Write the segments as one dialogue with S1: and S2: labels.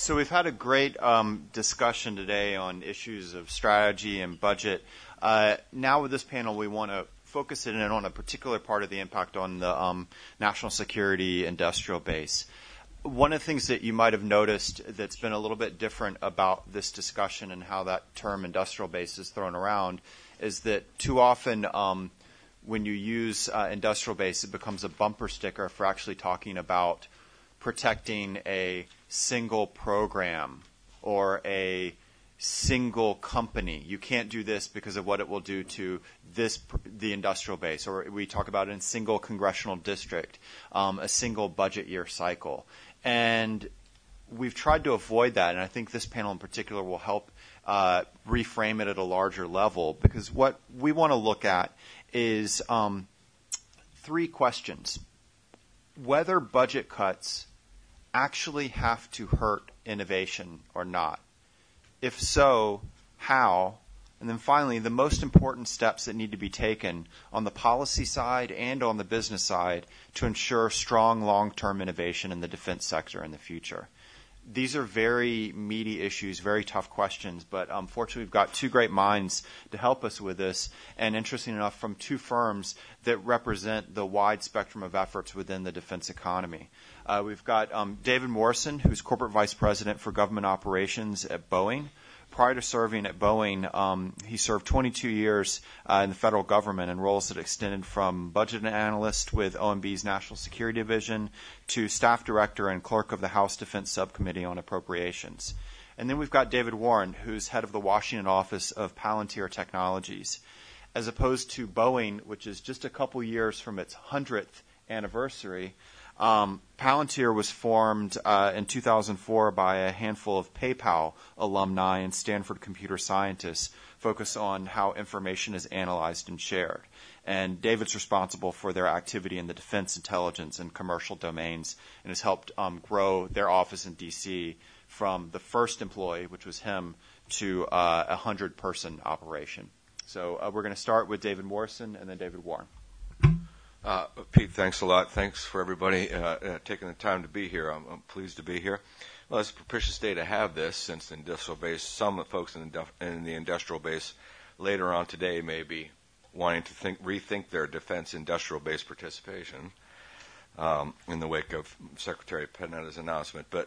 S1: So we've had a great discussion today on issues of strategy and budget. Now with this panel, we want to focus it in on a particular part of the impact on the national security industrial base. One of the things that you might have noticed that's been a little bit different about this discussion and how that term industrial base is thrown around is that too often when you use industrial base, it becomes a bumper sticker for actually talking about protecting a single program or a single company. You can't do this because of what it will do to the industrial base. Or we talk about it in single congressional district, a single budget year cycle. And we've tried to avoid that, and I think this panel in particular will help reframe it at a larger level, because what we want to look at is three questions. Whether budget cuts actually have to hurt innovation or not. If so, how? And then finally, the most important steps that need to be taken on the policy side and on the business side to ensure strong long-term innovation in the defense sector in the future. These are very meaty issues, very tough questions, but fortunately we've got two great minds to help us with this, and interesting enough, from two firms that represent the wide spectrum of efforts within the defense economy. We've got David Morrison, who's Corporate Vice President for Government Operations at Boeing. Prior to serving at Boeing, he served 22 years in the federal government in roles that extended from budget analyst with OMB's National Security Division to staff director and clerk of the House Defense Subcommittee on Appropriations. And then we've got David Warren, who's head of the Washington office of Palantir Technologies. As opposed to Boeing, which is just a couple years from its 100th anniversary, Palantir was formed in 2004 by a handful of PayPal alumni and Stanford computer scientists focused on how information is analyzed and shared. And David's responsible for their activity in the defense, intelligence, and commercial domains, and has helped grow their office in D.C. from the first employee, which was him, to a 100-person operation. So we're going to start with David Morrison and then David Warren.
S2: Pete, thanks a lot. Thanks for everybody taking the time to be here. I'm pleased to be here. Well, it's a propitious day to have this, since the industrial base, some folks in the industrial base later on today may be wanting to rethink their defense industrial base participation in the wake of Secretary Panetta's announcement. But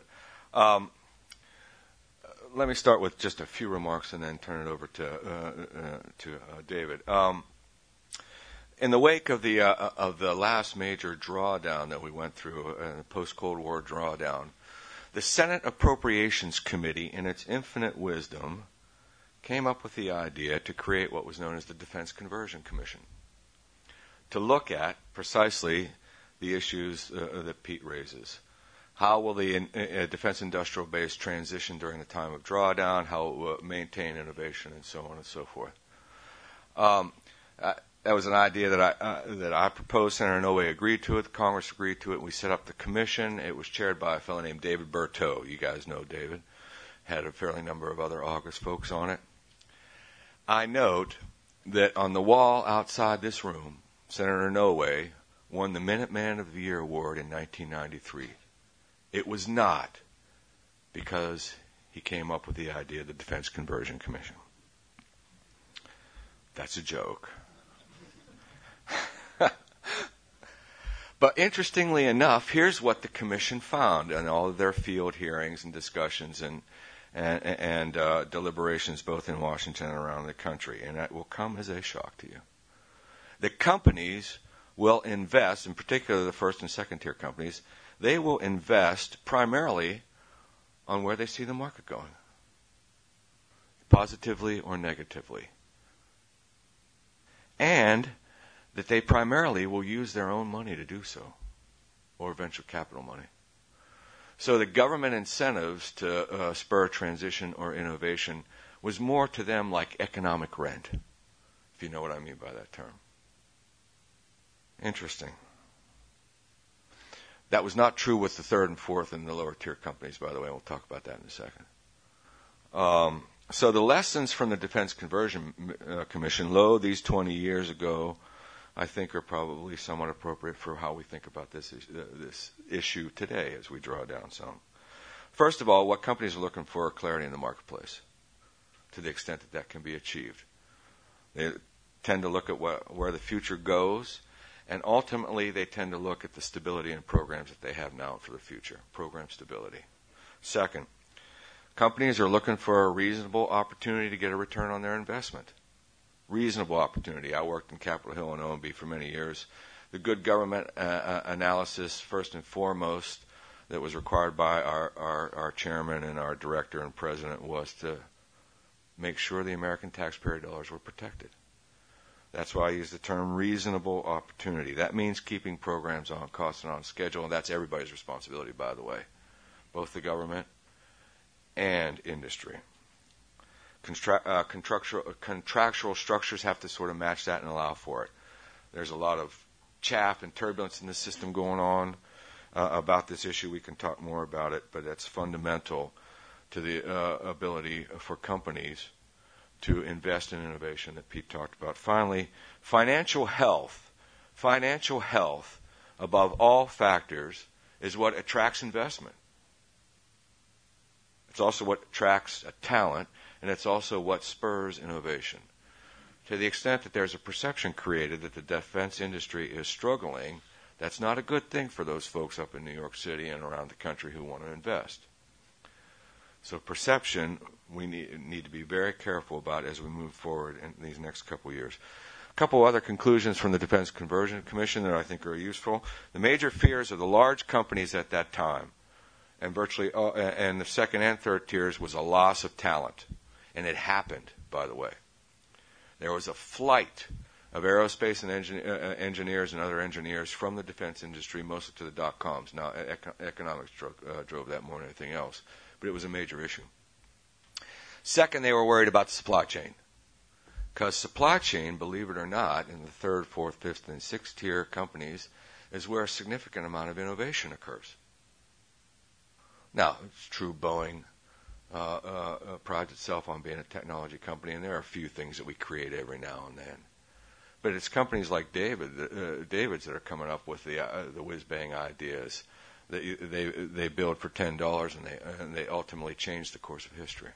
S2: let me start with just a few remarks and then turn it over to David. In the wake of the last major drawdown that we went through, the post-Cold War drawdown, the Senate Appropriations Committee, in its infinite wisdom, came up with the idea to create what was known as the Defense Conversion Commission, to look at precisely the issues that Pete raises. How will the defense industrial base transition during the time of drawdown? How it will maintain innovation, and so on and so forth. That was an idea that I proposed. Senator Inouye agreed to it. Congress agreed to it. We set up the commission. It was chaired by a fellow named David Berteau. You guys know David. Had a fairly number of other August folks on it. I note that on the wall outside this room, Senator Inouye won the Minuteman of the Year award in 1993. It was not because he came up with the idea of the Defense Conversion Commission. That's a joke. But interestingly enough, here's what the commission found in all of their field hearings and discussions and deliberations both in Washington and around the country, and that will come as a shock to you. The companies will invest, in particular the first and second tier companies, they will invest primarily on where they see the market going, positively or negatively. And that they primarily will use their own money to do so, or venture capital money. So the government incentives to spur transition or innovation was more to them like economic rent, if you know what I mean by that term. Interesting. That was not true with the third and fourth and the lower tier companies, by the way. We'll talk about that in a second. So the lessons from the Defense Conversion Commission, these 20 years ago, I think are probably somewhat appropriate for how we think about this issue today as we draw down some. First of all, what companies are looking for are clarity in the marketplace, to the extent that that can be achieved. They tend to look at where the future goes, and ultimately they tend to look at the stability in programs that they have now for the future, program stability. Second, companies are looking for a reasonable opportunity to get a return on their investment. Reasonable opportunity. I worked in Capitol Hill and OMB for many years. The good government analysis, first and foremost, that was required by our chairman and our director and president was to make sure the American taxpayer dollars were protected. That's why I use the term reasonable opportunity. That means keeping programs on cost and on schedule, and that's everybody's responsibility, by the way, both the government and industry. Contractual structures have to sort of match that and allow for it. There's a lot of chaff and turbulence in the system going on about this issue. We can talk more about it, but that's fundamental to the ability for companies to invest in innovation that Pete talked about. Finally, financial health. Financial health, above all factors, is what attracts investment. It's also what attracts talent, and it's also what spurs innovation. To the extent that there's a perception created that the defense industry is struggling, that's not a good thing for those folks up in New York City and around the country who want to invest. So perception, we need to be very careful about as we move forward in these next couple of years. A couple other conclusions from the Defense Conversion Commission that I think are useful. The major fears of the large companies at that time, and virtually and the second and third tiers, was a loss of talent. And it happened, by the way. There was a flight of aerospace and engineers and other engineers from the defense industry, mostly to the dot-coms. Now, economics drove that more than anything else, but it was a major issue. Second, they were worried about the supply chain. Because supply chain, believe it or not, in the third, fourth, fifth, and sixth tier companies is where a significant amount of innovation occurs. Now, it's true Boeing prides itself on being a technology company, and there are a few things that we create every now and then. But it's companies like David's that are coming up with the whiz-bang ideas that they build for $10 and they ultimately change the course of history.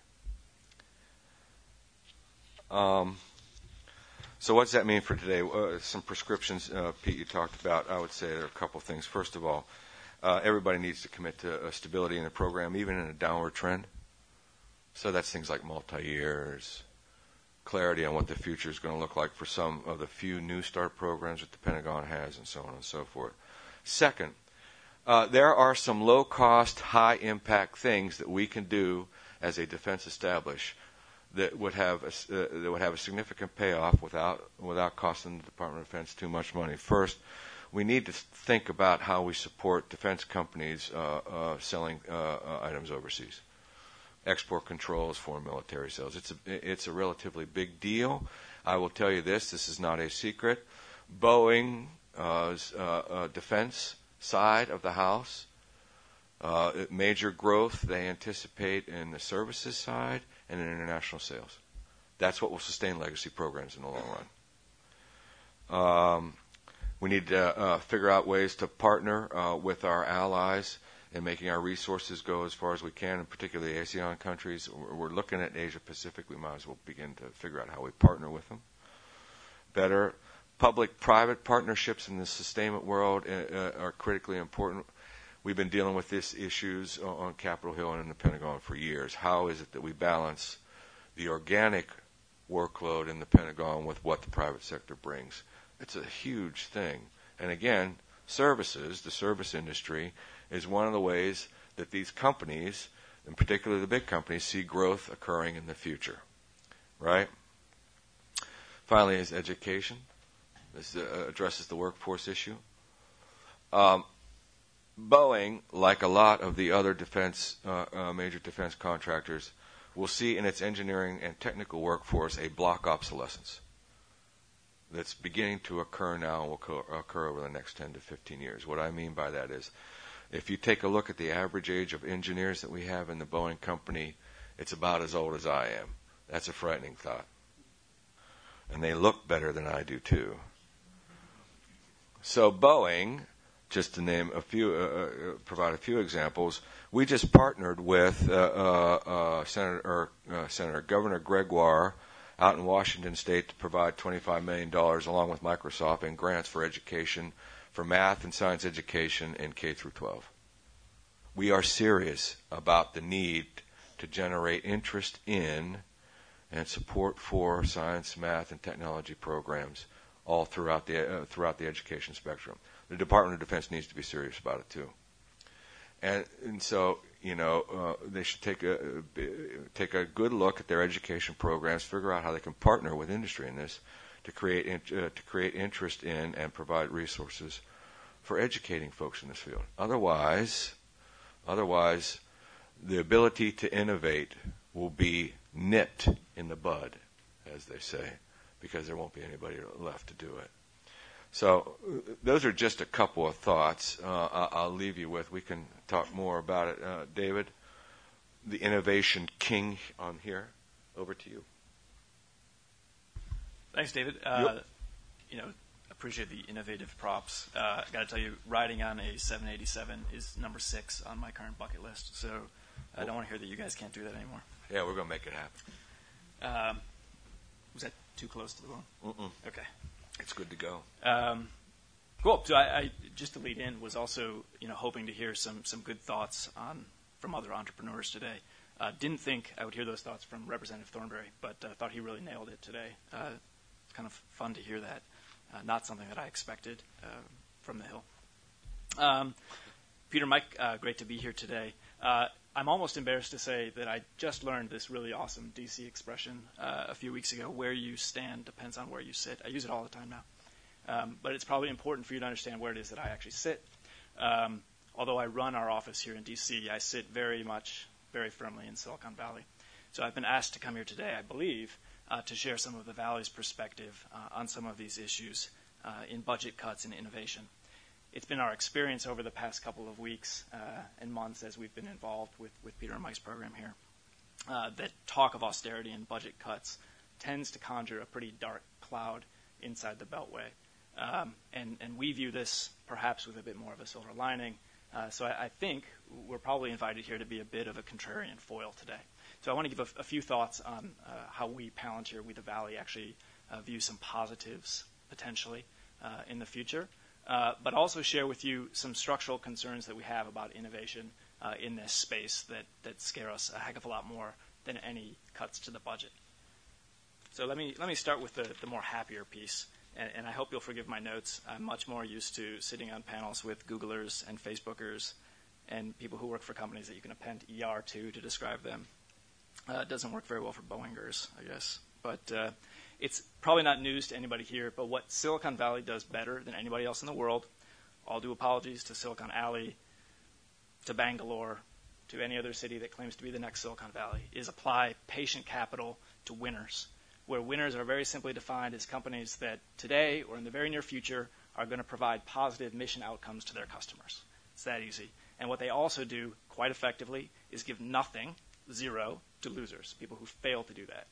S2: So what does that mean for today? Some prescriptions, Pete, you talked about. I would say there are a couple of things. First of all, everybody needs to commit to stability in the program, even in a downward trend. So that's things like multi-years, clarity on what the future is going to look like for some of the few new start programs that the Pentagon has, and so on and so forth. Second, there are some low-cost, high-impact things that we can do as a defense establishment that would have a significant payoff without costing the Department of Defense too much money. First, we need to think about how we support defense companies selling items overseas. Export controls, foreign military sales. It's a relatively big deal. I will tell you this is not a secret. Boeing's defense side of the house, major growth they anticipate in the services side and in international sales. That's what will sustain legacy programs in the long run. We need to figure out ways to partner with our allies in making our resources go as far as we can, and particularly ASEAN countries. We're looking at Asia Pacific. We might as well begin to figure out how we partner with them better. Public-private partnerships in the sustainment world are critically important. We've been dealing with these issues on Capitol Hill and in the Pentagon for years. How is it that we balance the organic workload in the Pentagon with what the private sector brings? It's a huge thing. And again, services, the service industry, is one of the ways that these companies, in particular the big companies, see growth occurring in the future. Right? Finally is education. This addresses the workforce issue. Boeing, like a lot of the other major defense contractors, will see in its engineering and technical workforce a block obsolescence that's beginning to occur now and will occur over the next 10 to 15 years. What I mean by that is, if you take a look at the average age of engineers that we have in the Boeing company, it's about as old as I am. That's a frightening thought. And they look better than I do, too. So Boeing just to name a few, provide a few examples, we just partnered with Governor Gregoire out in Washington State to provide $25 million along with Microsoft in grants for education, for math and science education in K through 12. We are serious about the need to generate interest in and support for science, math, and technology programs all throughout the education spectrum. The Department of Defense needs to be serious about it too. And so, they should take a good look at their education programs, figure out how they can partner with industry in this to create interest in and provide resources for educating folks in this field. Otherwise, the ability to innovate will be nipped in the bud, as they say, because there won't be anybody left to do it. So those are just a couple of thoughts I'll leave you with. We can talk more about it. David, the innovation king on here, over to you.
S3: Thanks, David.
S2: Yep.
S3: Appreciate the innovative props. I got to tell you, riding on a 787 is number 6 on my current bucket list. So I don't want to hear that you guys can't do that anymore.
S2: Yeah, we're going to make it happen.
S3: Was that too close to the bone?
S2: Mm-mm.
S3: Okay.
S2: It's good to go.
S3: Cool. So I just to lead in was also hoping to hear some good thoughts from other entrepreneurs today. Didn't think I would hear those thoughts from Representative Thornberry, but thought he really nailed it today. It's kind of fun to hear that. Not something that I expected from the Hill. Peter, Mike, great to be here today. I'm almost embarrassed to say that I just learned this really awesome DC expression a few weeks ago. Where you stand depends on where you sit. I use it all the time now. But it's probably important for you to understand where it is that I actually sit. Although I run our office here in DC, I sit very firmly in Silicon Valley. So I've been asked to come here today, I believe, to share some of the Valley's perspective on some of these issues in budget cuts and innovation. It's been our experience over the past couple of weeks and months as we've been involved with Peter and Mike's program here that talk of austerity and budget cuts tends to conjure a pretty dark cloud inside the Beltway. And we view this perhaps with a bit more of a silver lining. So I think we're probably invited here to be a bit of a contrarian foil today. So I want to give a few thoughts on how we, Palantir, we the Valley, actually view some positives potentially in the future. But also share with you some structural concerns that we have about innovation in this space that scare us a heck of a lot more than any cuts to the budget. So let me start with the more happier piece, and I hope you'll forgive my notes. I'm much more used to sitting on panels with Googlers and Facebookers and people who work for companies that you can append ER to describe them. It doesn't work very well for Boeingers, I guess. But it's probably not news to anybody here, but what Silicon Valley does better than anybody else in the world, all due apologies to Silicon Alley, to Bangalore, to any other city that claims to be the next Silicon Valley, is apply patient capital to winners, where winners are very simply defined as companies that today or in the very near future are going to provide positive mission outcomes to their customers. It's that easy. And what they also do quite effectively is give nothing, zero, to losers, people who fail to do that.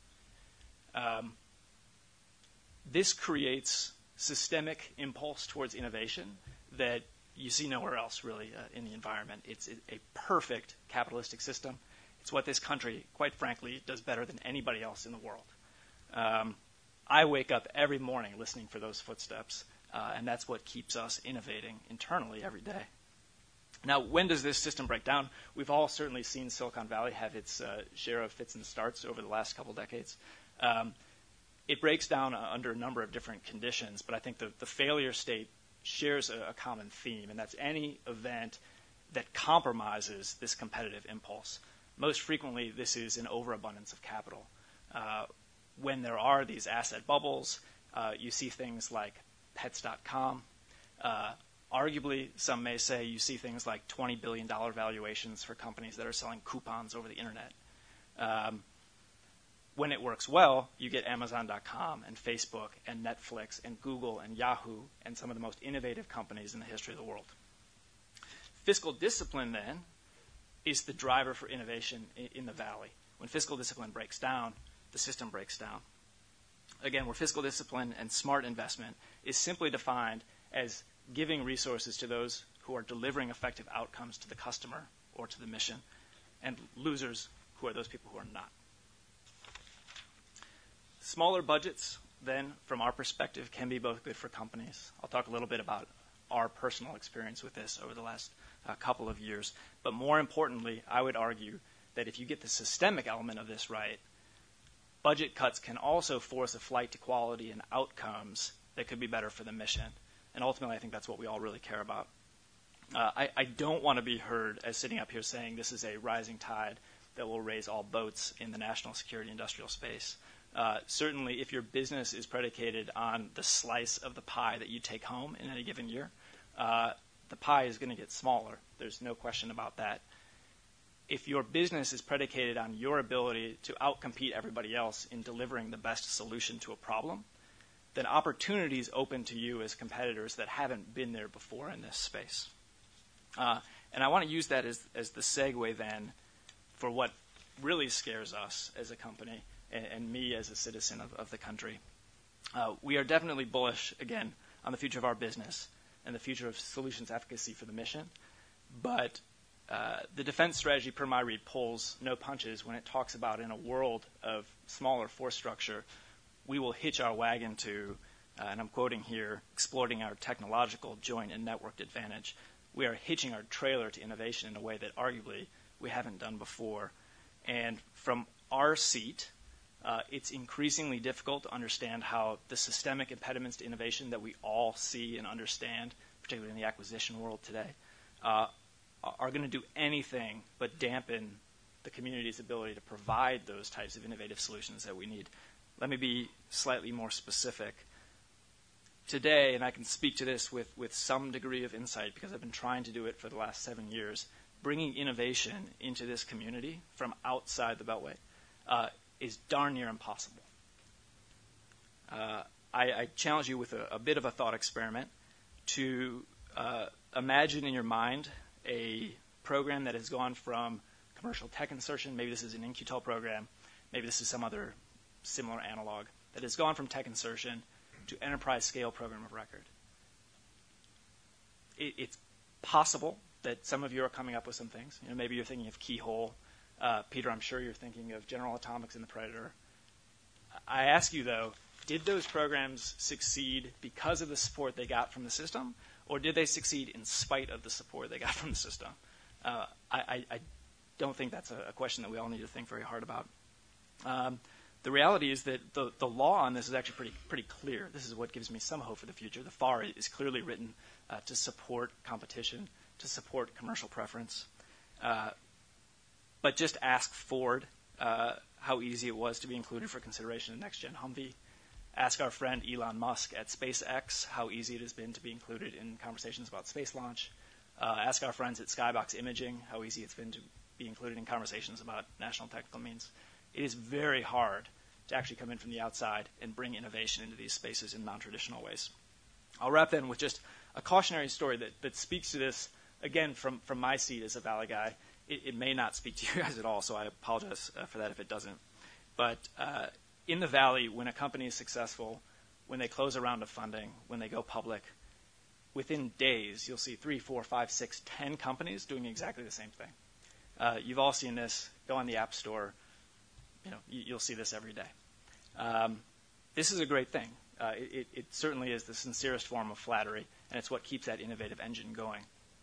S3: This creates systemic impulse towards innovation that you see nowhere else really in the environment. It's a perfect capitalistic system. It's what this country, quite frankly, does better than anybody else in the world. I wake up every morning listening for those footsteps, and that's what keeps us innovating internally every day. Now, when does this system break down? We've all certainly seen Silicon Valley have its share of fits and starts over the last couple decades. It breaks down under a number of different conditions, but I think the failure state shares a common theme, and that's any event that compromises this competitive impulse. Most frequently, this is an overabundance of capital. When there are these asset bubbles, you see things like Pets.com. Arguably, some may say you see things like $20 billion valuations for companies that are selling coupons over the internet. When it works well, you get Amazon.com and Facebook and Netflix and Google and Yahoo and some of the most innovative companies in the history of the world. Fiscal discipline, then, is the driver for innovation in the Valley. When fiscal discipline breaks down, the system breaks down. Again, where fiscal discipline and smart investment is simply defined as giving resources to those who are delivering effective outcomes to the customer or to the mission, and losers, who are those people who are not. Smaller budgets, then, from our perspective, can be both good for companies. I'll talk a little bit about our personal experience with this over the last couple of years. But more importantly, I would argue that if you get the systemic element of this right, budget cuts can also force a flight to quality and outcomes that could be better for the mission. And ultimately, I think that's what we all really care about. I don't want to be heard as sitting up here saying this is a rising tide that will raise all boats in the national security industrial space. Certainly, if your business is predicated on the slice of the pie that you take home in any given year, the pie is going to get smaller. There's no question about that. If your business is predicated on your ability to outcompete everybody else in delivering the best solution to a problem, then opportunities open to you as competitors that haven't been there before in this space. And I want to use that as the segue then for what really scares us as a company and me as a citizen of the country. We are definitely bullish, again, on the future of our business and the future of solutions efficacy for the mission. But the defense strategy, per my read, pulls no punches when it talks about in a world of smaller force structure, we will hitch our wagon to, and I'm quoting here, exploiting our technological joint and networked advantage. We are hitching our trailer to innovation in a way that arguably we haven't done before. And from our seat, it's increasingly difficult to understand how the systemic impediments to innovation that we all see and understand, particularly in the acquisition world today, are going to do anything but dampen the community's ability to provide those types of innovative solutions that we need. Let me be slightly more specific. Today, and I can speak to this with some degree of insight because I've been trying to do it for the last 7 years, bringing innovation into this community from outside the Beltway is darn near impossible. I challenge you with a bit of a thought experiment to imagine in your mind a program that has gone from commercial tech insertion, maybe this is an In-Q-Tel program, maybe this is some other similar analog, that has gone from tech insertion to enterprise scale program of record. It's possible that some of you are coming up with some things. You know, maybe you're thinking of Keyhole. Peter, I'm sure you're thinking of General Atomics and the Predator. I ask you, though, did those programs succeed because of the support they got from the system, or did they succeed in spite of the support they got from the system? I don't think that's a question that we all need to think very hard about. The reality is that the law on this is actually pretty clear. This is what gives me some hope for the future. The FAR is clearly written to support competition, to support commercial preference. But just ask Ford how easy it was to be included for consideration in next-gen Humvee. Ask our friend Elon Musk at SpaceX how easy it has been to be included in conversations about space launch. Ask our friends at Skybox Imaging how easy it's been to be included in conversations about national technical means. It is very hard to actually come in from the outside and bring innovation into these spaces in non-traditional ways. I'll wrap then with just a cautionary story that speaks to this, again, from my seat as a Valley guy. It may not speak to you guys at all, so I apologize for that if it doesn't. But in the Valley, when a company is successful, when they close a round of funding, when they go public, within days, you'll see 3, 4, 5, 6, 10 companies doing exactly the same thing. You've all seen this. Go on the App Store. You'll see this every day. This is a great thing. It certainly is the sincerest form of flattery, and it's what keeps that innovative engine going.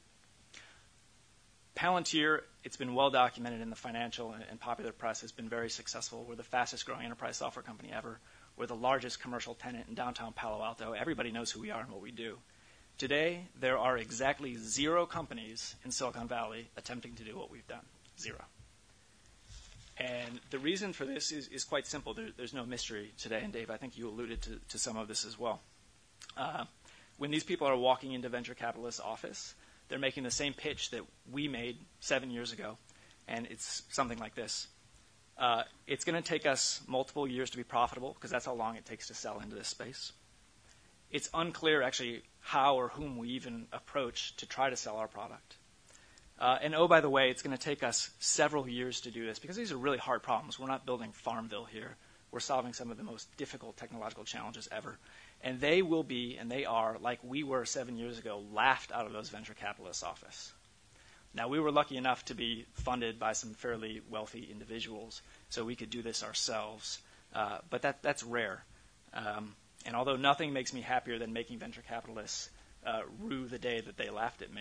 S3: Palantir, it's been well documented in the financial and popular press, has been very successful. We're the fastest growing enterprise software company ever. We're the largest commercial tenant in downtown Palo Alto. Everybody knows who we are and what we do. Today, there are exactly 0 companies in Silicon Valley attempting to do what we've done. 0. And the reason for this is quite simple. There's no mystery today. And Dave, I think you alluded to some of this as well. When these people are walking into venture capitalist's office, they're making the same pitch that we made 7 years ago. And it's something like this. It's going to take us multiple years to be profitable because that's how long it takes to sell into this space. It's unclear actually how or whom we even approach to try to sell our product. And oh, by the way, it's going to take us several years to do this because these are really hard problems. We're not building Farmville here. we're solving some of the most difficult technological challenges ever. And they will be, and they are, like we were 7 years ago, laughed out of those venture capitalists' office. Now, we were lucky enough to be funded by some fairly wealthy individuals, so we could do this ourselves. But that's rare. And although nothing makes me happier than making venture capitalists rue the day that they laughed at me,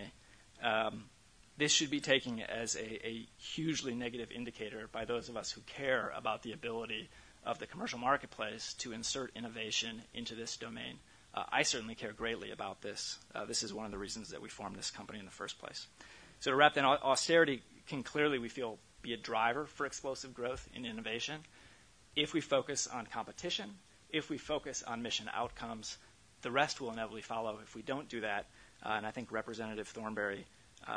S3: this should be taken as a hugely negative indicator by those of us who care about the ability of the commercial marketplace to insert innovation into this domain. I certainly care greatly about this. This is one of the reasons that we formed this company in the first place. So to wrap then, austerity can clearly, we feel, be a driver for explosive growth in innovation if we focus on competition, if we focus on mission outcomes. The rest will inevitably follow if we don't do that. And I think Representative Thornberry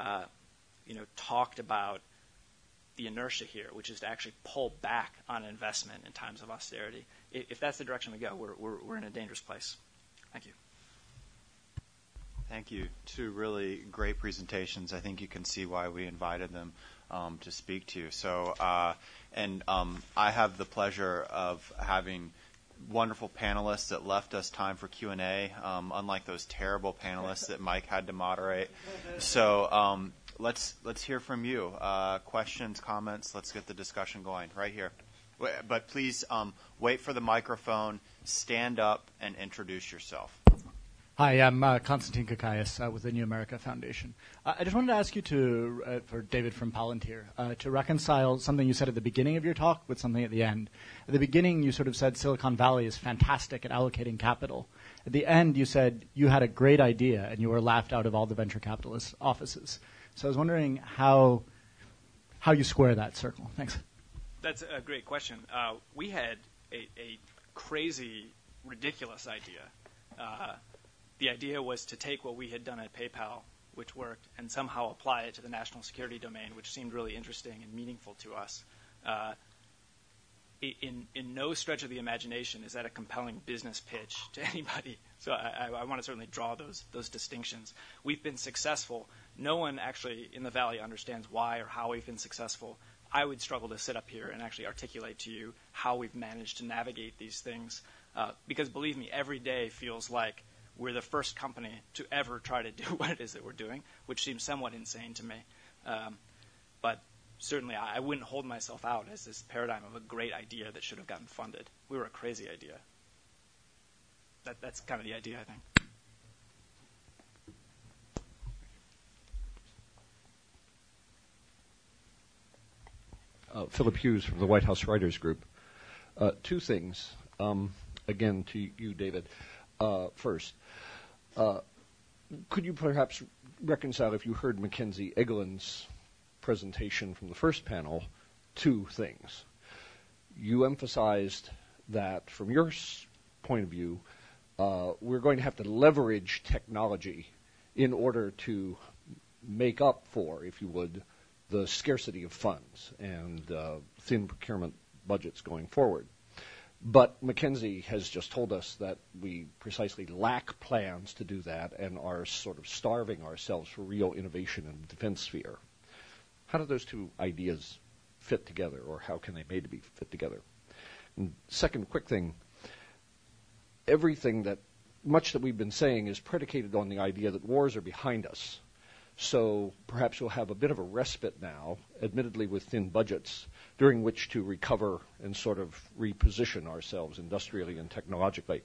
S3: talked about the inertia here, which is to actually pull back on investment in times of austerity. If that's the direction we go, we're in a dangerous place. Thank you.
S1: Thank you. Two really great presentations. I think you can see why we invited them to speak to you. So, I have the pleasure of having wonderful panelists that left us time for Q&A, unlike those terrible panelists that Mike had to moderate. So let's hear from you. Questions, comments. Let's get the discussion going right here. But please wait for the microphone, stand up, and introduce yourself.
S4: Hi, I'm Konstantin Kakaias with the New America Foundation. I just wanted to ask you for David from Palantir, to reconcile something you said at the beginning of your talk with something at the end. At the beginning, you sort of said Silicon Valley is fantastic at allocating capital. At the end, you said you had a great idea and you were laughed out of all the venture capitalist offices. So I was wondering how you square that circle. Thanks.
S3: That's a great question. We had a crazy, ridiculous idea. The idea was to take what we had done at PayPal, which worked, and somehow apply it to the national security domain, which seemed really interesting and meaningful to us. In no stretch of the imagination is that a compelling business pitch to anybody. So I want to certainly draw those distinctions. We've been successful. No one actually in the Valley understands why or how we've been successful. I would struggle to sit up here and actually articulate to you how we've managed to navigate these things. Because believe me, every day feels like we're the first company to ever try to do what it is that we're doing, which seems somewhat insane to me. But certainly I wouldn't hold myself out as this paradigm of a great idea that should have gotten funded. We were a crazy idea. That's kind of the idea, I think.
S5: Philip Hughes from the White House Writers Group. Two things, again, to you, David. First, could you perhaps reconcile, if you heard Mackenzie Egeland's presentation from the first panel, two things? You emphasized that, from your point of view, we're going to have to leverage technology in order to make up for, if you would, the scarcity of funds and thin procurement budgets going forward. But Mackenzie has just told us that we precisely lack plans to do that and are sort of starving ourselves for real innovation in the defense sphere. How do those two ideas fit together, or how can they maybe fit together? And second quick thing, much that we've been saying is predicated on the idea that wars are behind us. So perhaps we'll have a bit of a respite now, admittedly with thin budgets, during which to recover and sort of reposition ourselves industrially and technologically.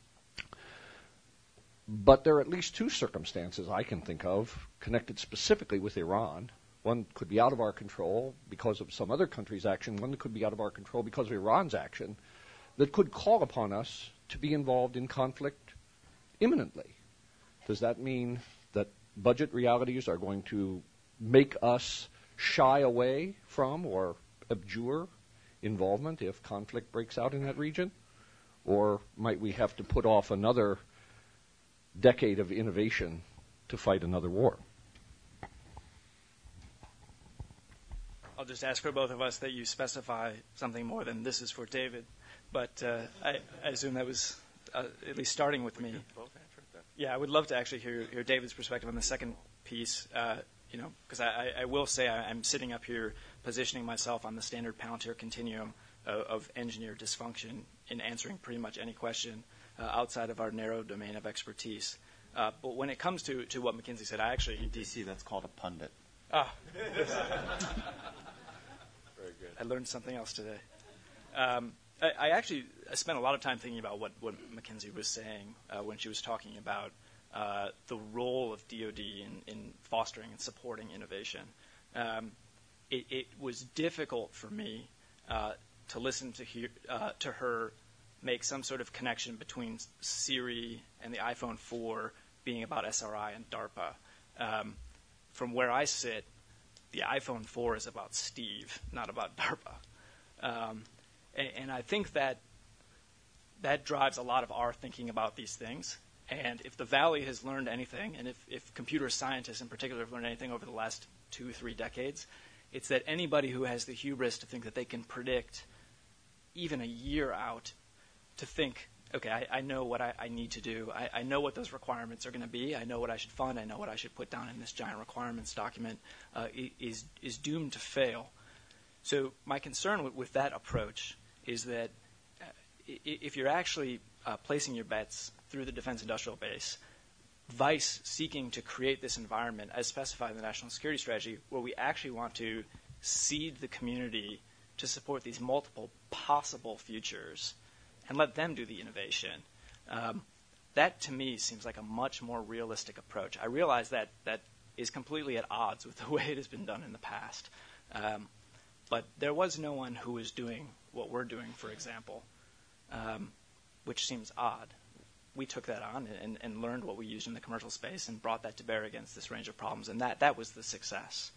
S5: But there are at least two circumstances I can think of connected specifically with Iran. One could be out of our control because of some other country's action. One could be out of our control because of Iran's action that could call upon us to be involved in conflict imminently. Does that mean that budget realities are going to make us shy away from or abjure involvement if conflict breaks out in that region? Or might we have to put off another decade of innovation to fight another war?
S3: I'll just ask for both of us that you specify something more than this is for David. But I assume that was at least starting with me. Yeah, I would love to actually hear David's perspective on the second piece, because I will say I'm sitting up here positioning myself on the standard Palantir continuum of engineer dysfunction in answering pretty much any question outside of our narrow domain of expertise. But when it comes to what McKinsey said, I actually...
S1: In DC, that's called a pundit.
S3: Very good. I learned something else today. I spent a lot of time thinking about what McKinsey was saying when she was talking about the role of DoD in fostering and supporting innovation. It was difficult for me to listen to her make some sort of connection between Siri and the iPhone 4 being about SRI and DARPA. From where I sit, the iPhone 4 is about Steve, not about DARPA. And I think that drives a lot of our thinking about these things. And if the Valley has learned anything, and if computer scientists in particular have learned anything over the last 2-3 decades, it's that anybody who has the hubris to think that they can predict even a year out, to think, okay, I know what I need to do. I know what those requirements are going to be. I know what I should fund. I know what I should put down in this giant requirements document, is doomed to fail. So my concern with that approach is that if you're actually placing your bets through the defense industrial base, Vice seeking to create this environment as specified in the National Security Strategy where we actually want to seed the community to support these multiple possible futures and let them do the innovation. That, to me, seems like a much more realistic approach. I realize that is completely at odds with the way it has been done in the past. But there was no one who was doing what we're doing, for example, which seems odd. We took that on and learned what we used in the commercial space and brought that to bear against this range of problems, and that was the success.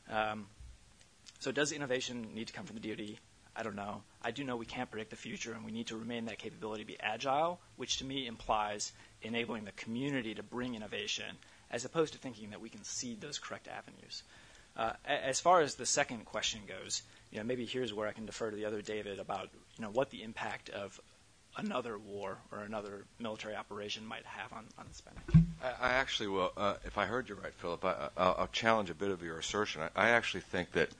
S3: So does innovation need to come from the DoD? I don't know. I do know we can't predict the future, and we need to remain that capability to be agile, which to me implies enabling the community to bring innovation, as opposed to thinking that we can seed those correct avenues. As far as the second question goes, maybe here's where I can defer to the other David about what the impact of another war or another military operation might have on spending.
S2: I actually will. If I heard you right, Philip, I'll challenge a bit of your assertion. I actually think that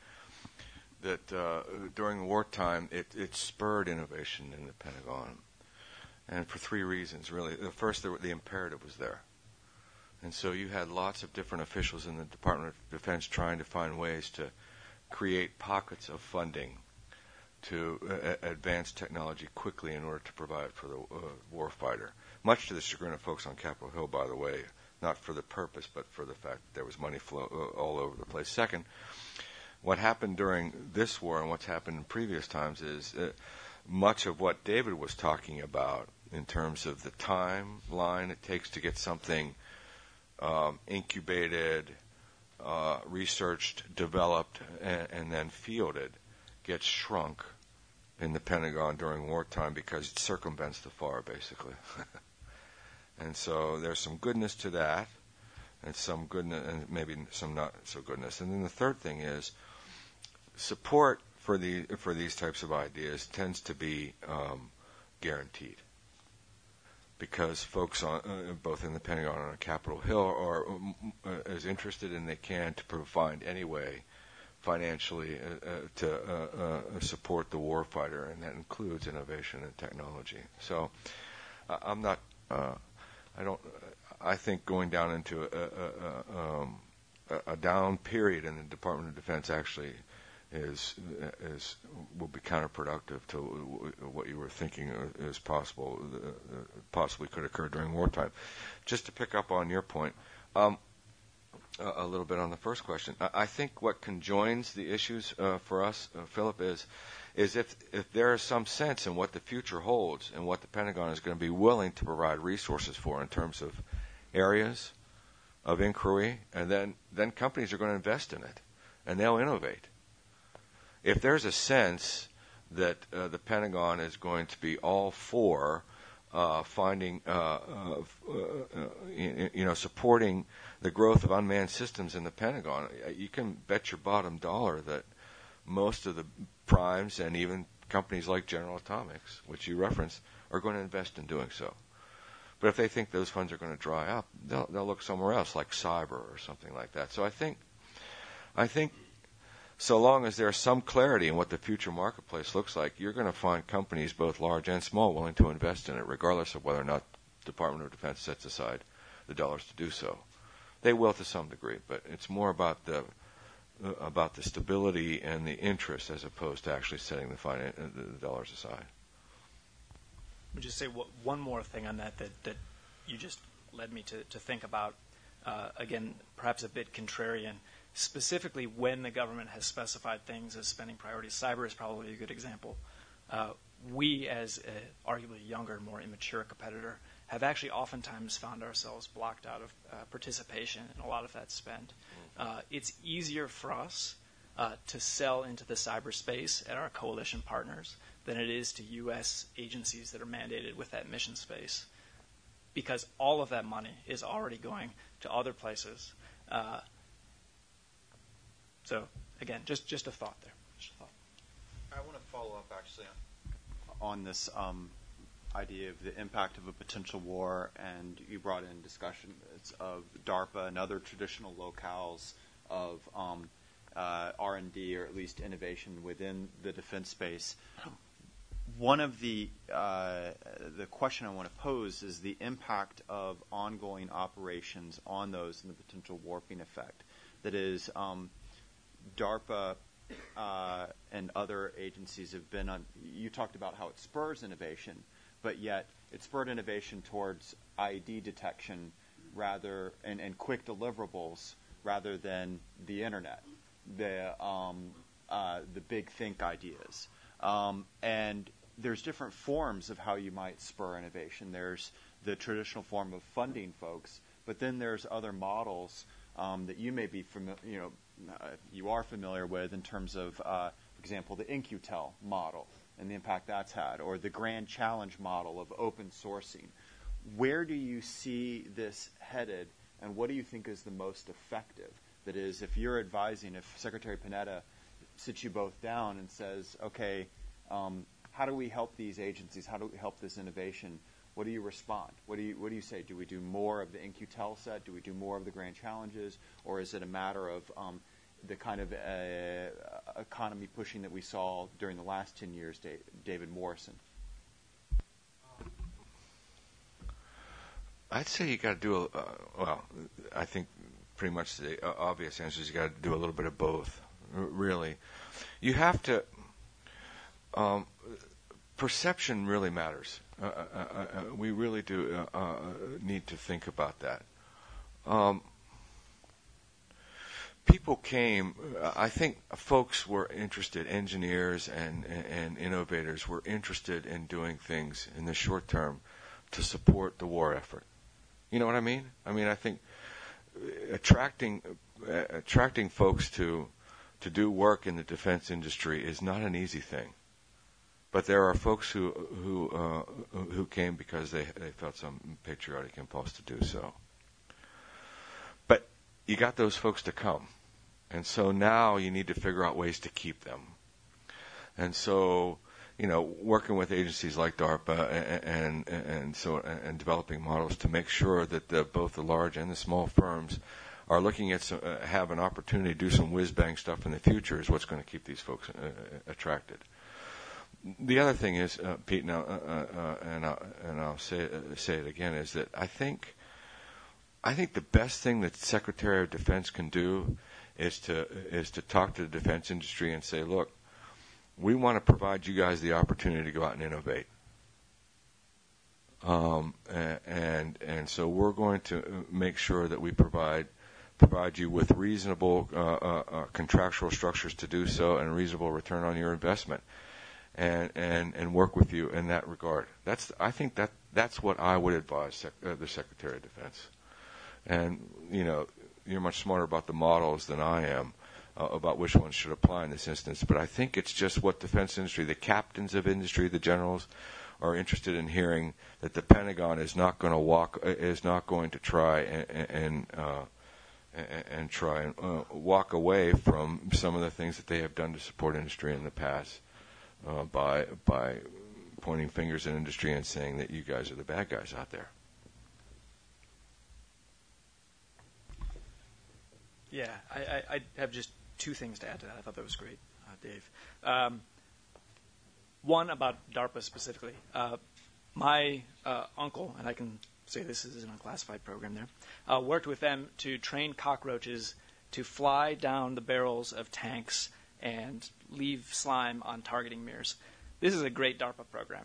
S2: during wartime it spurred innovation in the Pentagon, and for 3 reasons really. The first, the imperative was there. And so you had lots of different officials in the Department of Defense trying to find ways to create pockets of funding to advance technology quickly in order to provide for the warfighter. Much to the chagrin of folks on Capitol Hill, by the way, not for the purpose, but for the fact that there was money flow all over the place. Second, what happened during this war and what's happened in previous times is much of what David was talking about in terms of the timeline it takes to get something incubated, researched, developed, and then fielded gets shrunk in the Pentagon during wartime because it circumvents the FAR, basically. And so there's some goodness to that, and some goodness, and maybe some not so goodness. And then the third thing is support for these types of ideas tends to be guaranteed, because folks both in the Pentagon and on Capitol Hill are as interested as they can to provide any way financially to support the warfighter, and that includes innovation and technology. So I'm not. I think going down into a down period in the Department of Defense actually will be counterproductive to what you were thinking is possible, possibly could occur during wartime. Just to pick up on your point, a little bit on the first question, I think what conjoins the issues for us, Philip, is if there is some sense in what the future holds and what the Pentagon is going to be willing to provide resources for in terms of areas of inquiry, and then companies are going to invest in it, and they'll innovate. If there's a sense that the Pentagon is going to be all for finding, supporting the growth of unmanned systems in the Pentagon, you can bet your bottom dollar that most of the primes and even companies like General Atomics, which you referenced, are going to invest in doing so. But if they think those funds are going to dry up, they'll look somewhere else, like cyber or something like that. So I think so long as there's some clarity in what the future marketplace looks like, you're going to find companies, both large and small, willing to invest in it, regardless of whether or not the Department of Defense sets aside the dollars to do so. They will to some degree, but it's more about the stability and the interest as opposed to actually setting the dollars aside.
S3: Let me just say one more thing on that you just led me to think about. Again, perhaps a bit contrarian. Specifically, when the government has specified things as spending priorities, cyber is probably a good example. We, as an arguably younger, more immature competitor, have actually oftentimes found ourselves blocked out of participation in a lot of that spend. It's easier for us to sell into the cyberspace at our coalition partners than it is to U.S. agencies that are mandated with that mission space, because all of that money is already going to other places. So, again, just a thought there.
S1: I want to follow up, actually, on this idea of the impact of a potential war, and you brought in discussion of DARPA and other traditional locales of R&D, or at least innovation within the defense space. One of the question I want to pose is the impact of ongoing operations on those and the potential warping effect. That is, DARPA and other agencies have been on. You talked about how it spurs innovation, but yet it spurred innovation towards IED detection and quick deliverables rather than the internet, the big think ideas. And there's different forms of how you might spur innovation. There's the traditional form of funding folks, but then there's other models that you may be you are familiar with in terms of, for example, the In-Q-Tel model and the impact that's had, or the Grand Challenge model of open sourcing. Where do you see this headed, and what do you think is the most effective? That is, if you're advising, if Secretary Panetta sits you both down and says, okay, how do we help these agencies? How do we help this innovation? What do you respond? What do you say? Do we do more of the In-Q-Tel set? Do we do more of the Grand Challenges? Or is it a matter of the kind of economy pushing that we saw during the last 10 years, David Morrison?
S2: I'd say you got to do I think pretty much the obvious answer is you got to do a little bit of both. Really, you have to. Perception really matters. We really do need to think about that. People came. I think folks were interested. Engineers and innovators were interested in doing things in the short term to support the war effort. You know what I mean? I mean, I think attracting folks to do work in the defense industry is not an easy thing. But there are folks who came because they felt some patriotic impulse to do so. But you got those folks to come, and so now you need to figure out ways to keep them. And so, working with agencies like DARPA and developing models to make sure that both the large and the small firms are looking at have an opportunity to do some whiz-bang stuff in the future is what's going to keep these folks attracted. The other thing is, Pete, and I'll say it again, is that I think the best thing that the Secretary of Defense can do is to talk to the defense industry and say, look, we want to provide you guys the opportunity to go out and innovate. And so we're going to make sure that we provide you with reasonable contractual structures to do so and a reasonable return on your investment. And work with you in that regard. I think that's what I would advise the Secretary of Defense. And you're much smarter about the models than I am about which ones should apply in this instance. But I think it's just what defense industry, the captains of industry, the generals, are interested in hearing, that the Pentagon is not going to try and walk away from some of the things that they have done to support industry in the past. By pointing fingers at industry and saying that you guys are the bad guys out there.
S3: Yeah, I have just two things to add to that. I thought that was great, Dave. One about DARPA specifically. My uncle, and I can say this is an unclassified program there, worked with them to train cockroaches to fly down the barrels of tanks and leave slime on targeting mirrors. This is a great DARPA program.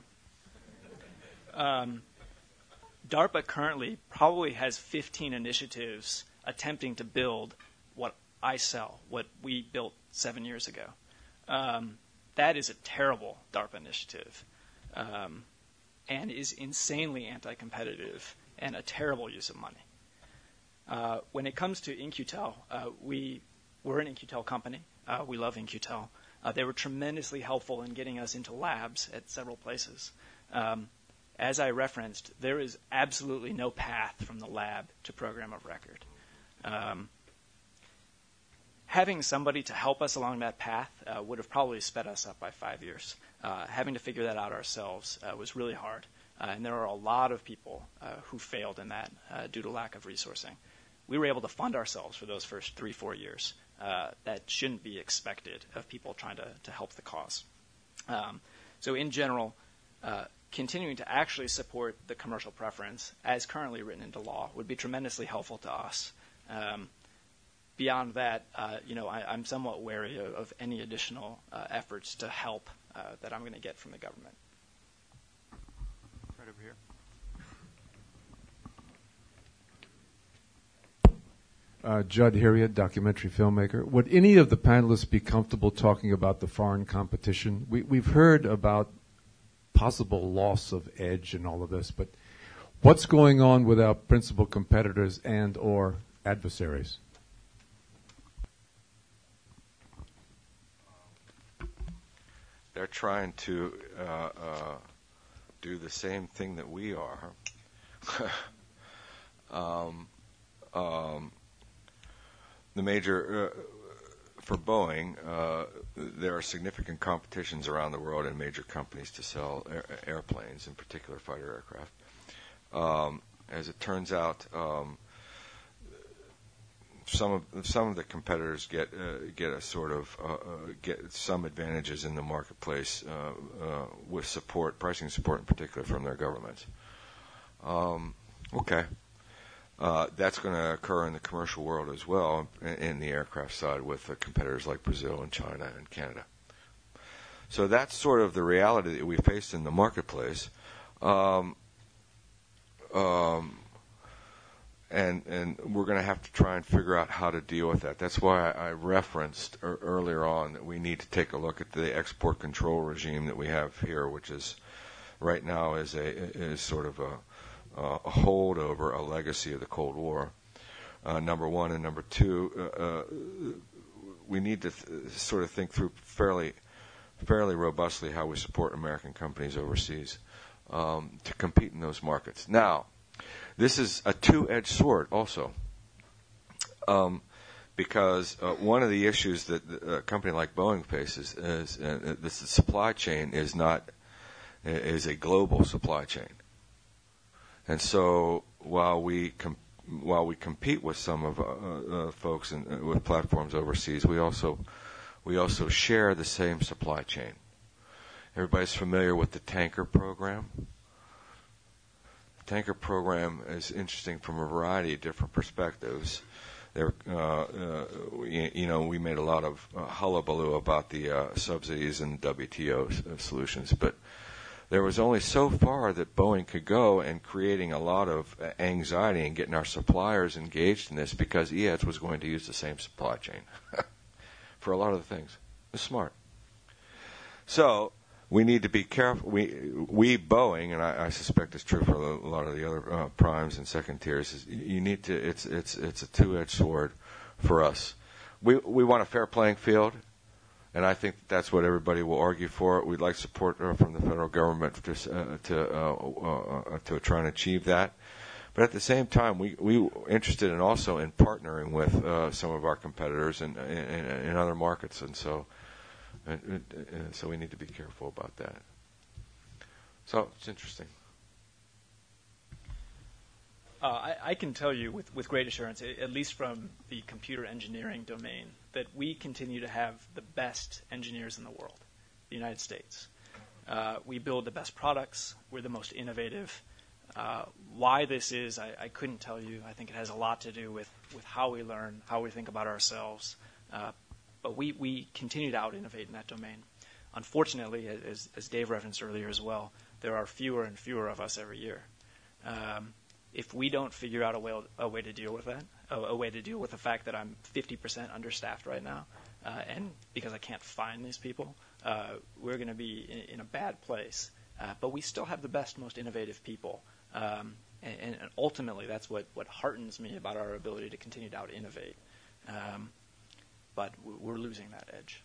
S3: DARPA currently probably has 15 initiatives attempting to build what I sell, what we built 7 years ago. That is a terrible DARPA initiative and is insanely anti-competitive and a terrible use of money. When it comes to In-Q-Tel, we're an In-Q-Tel company. We love In-Q-Tel. They were tremendously helpful in getting us into labs at several places. As I referenced, there is absolutely no path from the lab to program of record. Having somebody to help us along that path would have probably sped us up by 5 years. Having to figure that out ourselves was really hard. And there are a lot of people who failed in that due to lack of resourcing. We were able to fund ourselves for those first 3-4 years. That shouldn't be expected of people trying to help the cause. So in general, continuing to actually support the commercial preference as currently written into law would be tremendously helpful to us. Beyond that, I'm somewhat wary of any additional efforts to help that I'm going to get from the government.
S1: Right over here.
S6: Judd Harriet, documentary filmmaker. Would any of the panelists be comfortable talking about the foreign competition? We've heard about possible loss of edge and all of this, but what's going on with our principal competitors and or adversaries?
S2: They're trying to do the same thing that we are. The major for Boeing, there are significant competitions around the world in major companies to sell airplanes, in particular fighter aircraft. As it turns out, some of the competitors get a sort of get some advantages in the marketplace with support, pricing support in particular from their governments. Okay. That's going to occur in the commercial world as well, in the aircraft side, with competitors like Brazil and China and Canada. So that's sort of the reality that we face in the marketplace, and we're going to have to try and figure out how to deal with that. That's why I referenced earlier on that we need to take a look at the export control regime that we have here, which is right now is sort of a holdover, a legacy of the Cold War, number one. And number two, we need to sort of think through fairly robustly how we support American companies overseas to compete in those markets. Now, this is a two-edged sword also, because one of the issues that a company like Boeing faces is the supply chain is a global supply chain. And so while we compete with some of folks with platforms overseas, we also share the same supply chain. Everybody's familiar with the tanker program. The tanker program is interesting from a variety of different perspectives. There, we made a lot of hullabaloo about the subsidies and WTO solutions, but there was only so far that Boeing could go in creating a lot of anxiety and getting our suppliers engaged in this, because EADS was going to use the same supply chain for a lot of the things. It's smart. So we need to be careful. We Boeing, and I suspect it's true for a lot of the other primes and second tiers, is you need to. It's a two-edged sword for us. We want a fair playing field. And I think that's what everybody will argue for. We'd like support from the federal government to try and achieve that. But at the same time, we interested in also in partnering with some of our competitors in other markets, and so we need to be careful about that. So it's interesting.
S3: I can tell you with great assurance, at least from the computer engineering domain, that we continue to have the best engineers in the world, the United States. We build the best products. We're the most innovative. Why this is, I couldn't tell you. I think it has a lot to do with how we learn, how we think about ourselves. But we continue to out-innovate in that domain. Unfortunately, as Dave referenced earlier as well, there are fewer and fewer of us every year. If we don't figure out a way to deal with that, a way to deal with the fact that I'm 50% understaffed right now, and because I can't find these people, we're going to be in a bad place. But we still have the best, most innovative people. And ultimately, that's what heartens me about our ability to continue to out-innovate. But we're losing that edge.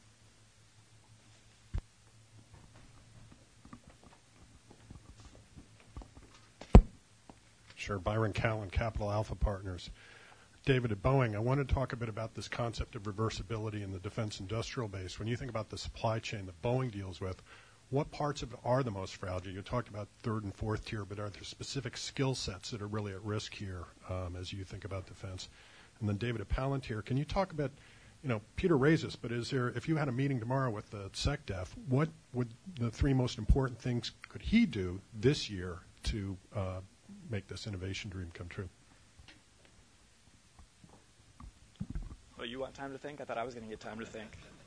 S7: Sure. Byron Callen, Capital Alpha Partners. David, at Boeing, I want to talk a bit about this concept of reversibility in the defense industrial base. When you think about the supply chain that Boeing deals with, what parts of it are the most fragile? You talked about third and fourth tier, but are there specific skill sets that are really at risk here as you think about defense? And then David, at Palantir, can you talk about, Peter raised this, but if you had a meeting tomorrow with the SecDef, what would the three most important things could he do this year to make this innovation dream come true?
S3: Well, you want time to think? I thought I was going to get time to think.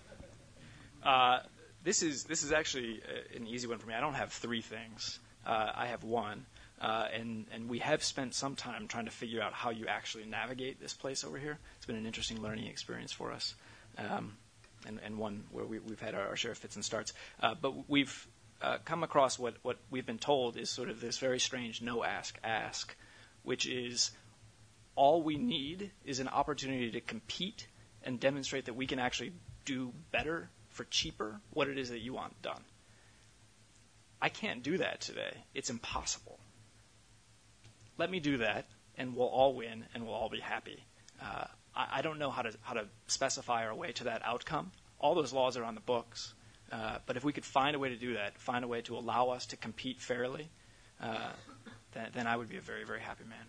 S3: This is actually an easy one for me. I don't have three things. I have one, and we have spent some time trying to figure out how you actually navigate this place over here. It's been an interesting learning experience for us, and one where we've had our share of fits and starts. But we've come across what we've been told is sort of this very strange no-ask, which is all we need is an opportunity to compete and demonstrate that we can actually do better for cheaper what it is that you want done. I can't do that today. It's impossible. Let me do that, and we'll all win, and we'll all be happy. I don't know how to specify our way to that outcome. All those laws are on the books. But if we could find a way to do that, find a way to allow us to compete fairly, then I would be a very, very happy man.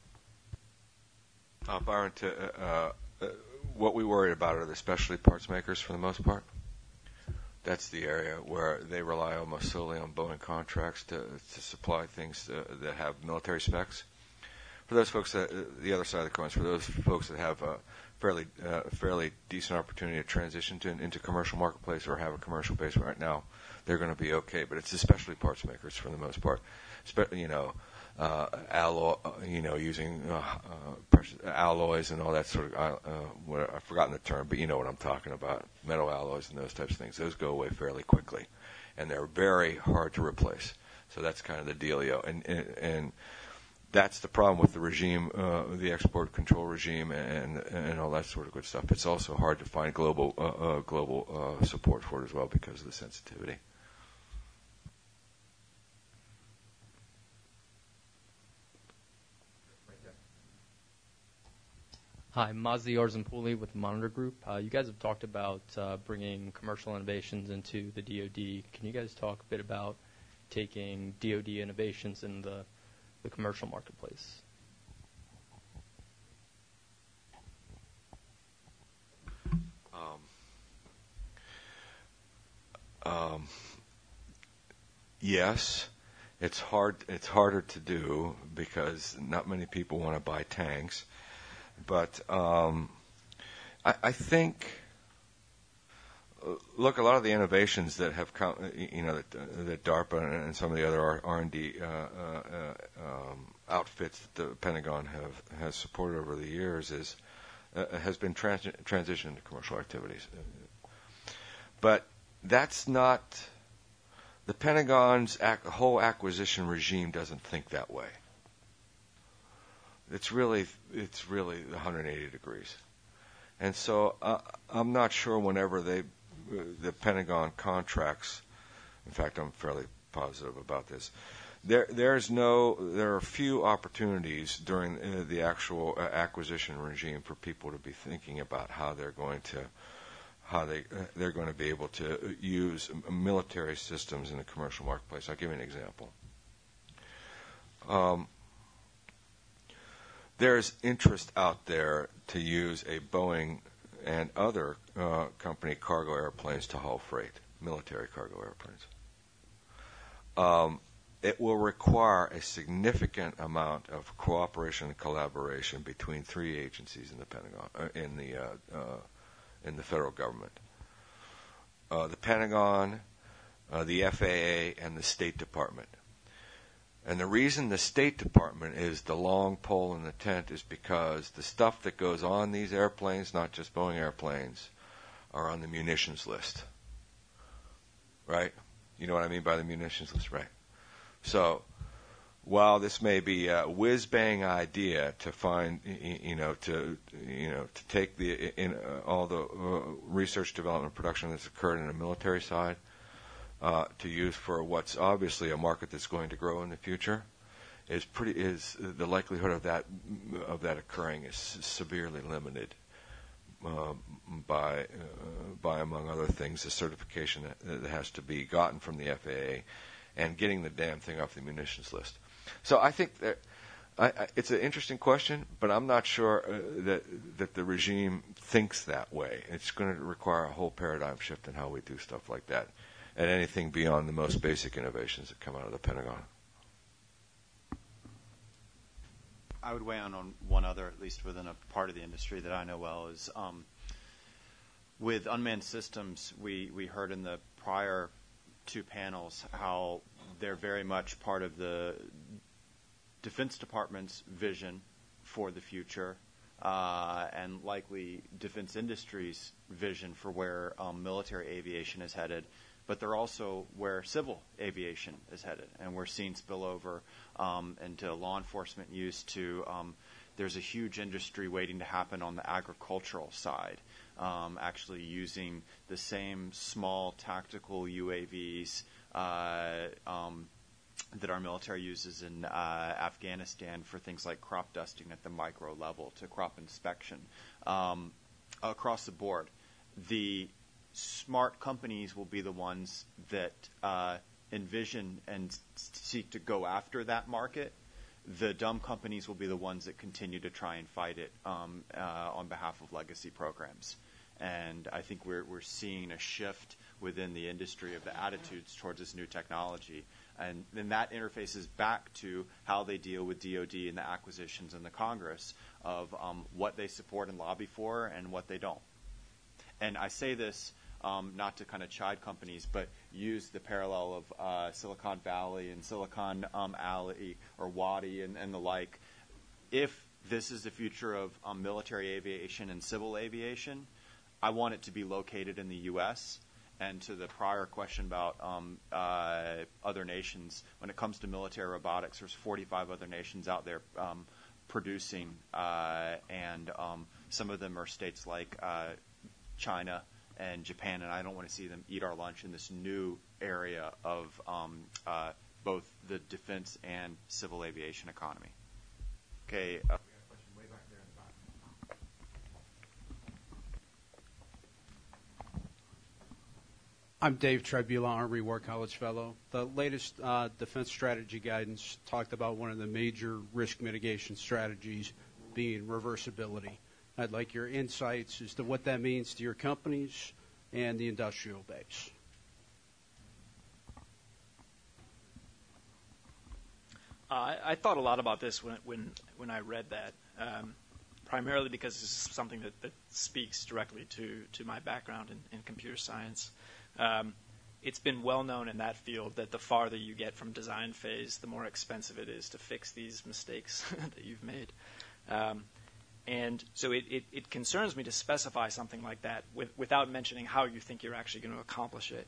S2: Byron, what we worry about are the specialty parts makers for the most part. That's the area where they rely almost solely on Boeing contracts to supply things that have military specs. For those folks, the other side of the coin, for those folks that have a fairly decent opportunity to transition into commercial marketplace or have a commercial base right now, they're going to be okay. But it's the specialty parts makers for the most part. Alloy, using precious alloys and all that sort of. I've forgotten the term, but you know what I'm talking about. Metal alloys and those types of things. Those go away fairly quickly, and they're very hard to replace. So that's kind of the dealio, and that's the problem with the regime, the export control regime, and all that sort of good stuff. It's also hard to find global support for it as well because of the sensitivity.
S8: Hi, Mazdi Arzampouli with Monitor Group. You guys have talked about bringing commercial innovations into the DoD. Can you guys talk a bit about taking DoD innovations in the commercial marketplace?
S2: Yes, it's hard. It's harder to do because not many people want to buy tanks. But I think, look, a lot of the innovations that have come, that DARPA and some of the other R&D outfits that the Pentagon has supported over the years has been transitioned to commercial activities. But that's not the Pentagon's whole acquisition regime doesn't think that way. It's really 180 degrees, and so I'm not sure whenever the Pentagon contracts. In fact, I'm fairly positive about this. There are few opportunities during the actual acquisition regime for people to be thinking about how they're going to be able to use military systems in the commercial marketplace. I'll give you an example. there's interest out there to use a Boeing and other company cargo airplanes to haul freight, military cargo airplanes. It will require a significant amount of cooperation and collaboration between three agencies in the Pentagon, in the federal government: the Pentagon, the FAA, and the State Department. And the reason the State Department is the long pole in the tent is because the stuff that goes on these airplanes, not just Boeing airplanes, are on the munitions list. Right? You know what I mean by the munitions list, right? So, while this may be a whiz-bang idea to find, to take all the research, development, production that's occurred in the military side, to use for what's obviously a market that's going to grow in the future, is the likelihood of that occurring is severely limited by among other things the certification that has to be gotten from the FAA and getting the damn thing off the munitions list. So I think that it's an interesting question, but I'm not sure that the regime thinks that way. It's going to require a whole paradigm shift in how we do stuff like that, and anything beyond the most basic innovations that come out of the Pentagon.
S1: I would weigh on one other, at least within a part of the industry that I know well, is with unmanned systems. We heard in the prior two panels how they're very much part of the Defense Department's vision for the future, and likely defense industry's vision for where military aviation is headed. But they're also where civil aviation is headed, and we're seeing spillover into law enforcement use. There's a huge industry waiting to happen on the agricultural side, actually using the same small tactical UAVs that our military uses in Afghanistan for things like crop dusting at the micro level to crop inspection. Across the board, the smart companies will be the ones that envision and seek to go after that market. The dumb companies will be the ones that continue to try and fight it on behalf of legacy programs. And I think we're seeing a shift within the industry of the attitudes towards this new technology. And then that interfaces back to how they deal with DOD and the acquisitions in the Congress of what they support and lobby for and what they don't. And I say this not to kind of chide companies, but use the parallel of Silicon Valley and Silicon Alley or Wadi and the like. If this is the future of military aviation and civil aviation, I want it to be located in the U.S. And to the prior question about other nations, when it comes to military robotics, there's 45 other nations out there producing, and some of them are states like China and Japan, and I don't want to see them eat our lunch in this new area of both the defense and civil aviation economy. Okay. We got a question way back there in the back.
S9: I'm Dave Tribula, Army War College Fellow. The latest defense strategy guidance talked about one of the major risk mitigation strategies being reversibility. I'd like your insights as to what that means to your companies and the industrial base.
S3: I thought a lot about this when I read that, primarily because this is something that speaks directly to my background in computer science. It's been well known in that field that the farther you get from design phase, the more expensive it is to fix these mistakes that you've made. And so it concerns me to specify something like that without mentioning how you think you're actually going to accomplish it.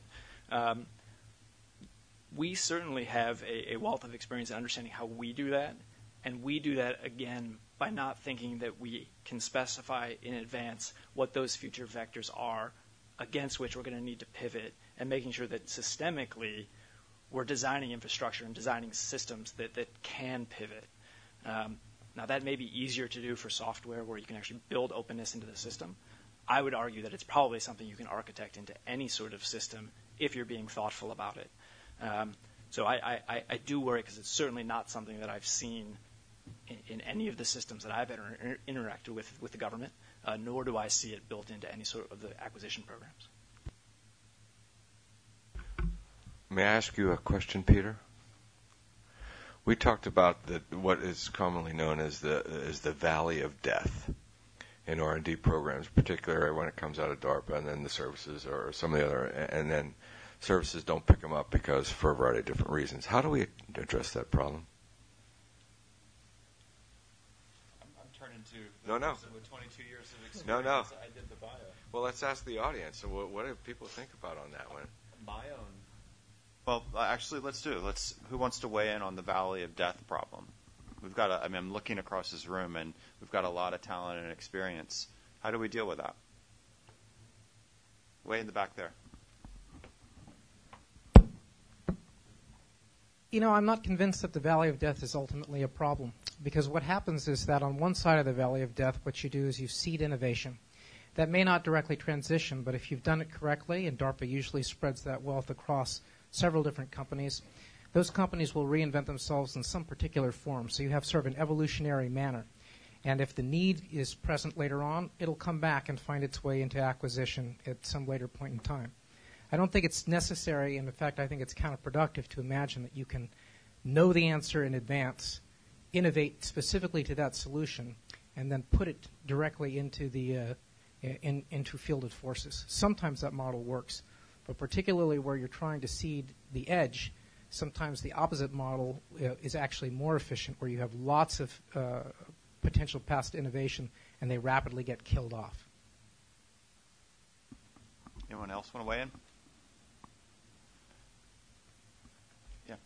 S3: We certainly have a wealth of experience in understanding how we do that, and we do that, again, by not thinking that we can specify in advance what those future vectors are against which we're going to need to pivot, and making sure that systemically we're designing infrastructure and designing systems that can pivot. Now, that may be easier to do for software where you can actually build openness into the system. I would argue that it's probably something you can architect into any sort of system if you're being thoughtful about it. So I do worry because it's certainly not something that I've seen in any of the systems that I've ever interacted with the government, nor do I see it built into any sort of the acquisition programs.
S2: May I ask you a question, Peter? We talked about what is commonly known as the Valley of Death in R&D programs, particularly when it comes out of DARPA, and then the services or some of the other, and then services don't pick them up because for a variety of different reasons. How do we address that problem?
S1: I'm turning to
S2: No.
S1: with 22 years of experience.
S2: No.
S1: I did the bio.
S2: Well, let's ask the audience. So what do people think about on that one?
S1: My own. Well, actually, let's do it. Who wants to weigh in on the Valley of Death problem? We've got I'm looking across this room, and we've got a lot of talent and experience. How do we deal with that? Way in the back there.
S10: I'm not convinced that the Valley of Death is ultimately a problem, because what happens is that on one side of the Valley of Death, what you do is you seed innovation. That may not directly transition, but if you've done it correctly, and DARPA usually spreads that wealth across several different companies, those companies will reinvent themselves in some particular form. So you have sort of an evolutionary manner. And if the need is present later on, it'll come back and find its way into acquisition at some later point in time. I don't think it's necessary, and in fact, I think it's counterproductive to imagine that you can know the answer in advance, innovate specifically to that solution, and then put it directly into the into fielded forces. Sometimes that model works, but particularly where you're trying to seed the edge, sometimes the opposite model is actually more efficient, where you have lots of potential paths to innovation, and they rapidly get killed off.
S1: Anyone else want to weigh in? Yeah.